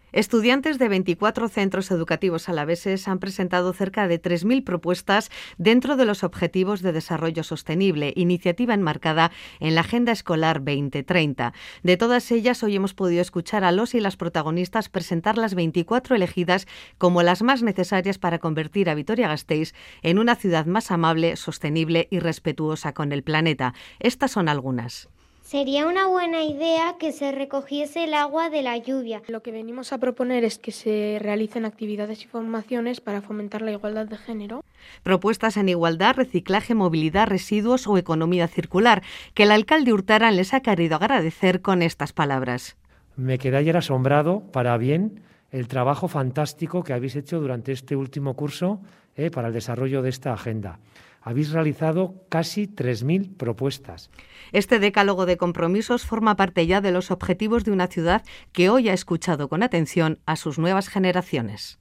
Estudiantes de 24 centros educativos alaveses han presentado cerca de 3.000 propuestas dentro de los Objetivos de Desarrollo Sostenible, iniciativa enmarcada en la Agenda Escolar 2030. De todas ellas, hoy hemos podido escuchar a los y las protagonistas presentar las 24 elegidas como las más necesarias para convertir a Vitoria-Gasteiz en una ciudad más amable, sostenible y respetuosa con el planeta. Estas son algunas. Sería una buena idea que se recogiese el agua de la lluvia. Lo que venimos a proponer es que se realicen actividades y formaciones para fomentar la igualdad de género. Propuestas en igualdad, reciclaje, movilidad, residuos o economía circular, que el alcalde Urtaran les ha querido agradecer con estas palabras. Me quedé ayer asombrado para bien el trabajo fantástico que habéis hecho durante este último curso para el desarrollo de esta agenda. Habéis realizado casi 3.000 propuestas. Este decálogo de compromisos forma parte ya de los objetivos de una ciudad que hoy ha escuchado con atención a sus nuevas generaciones.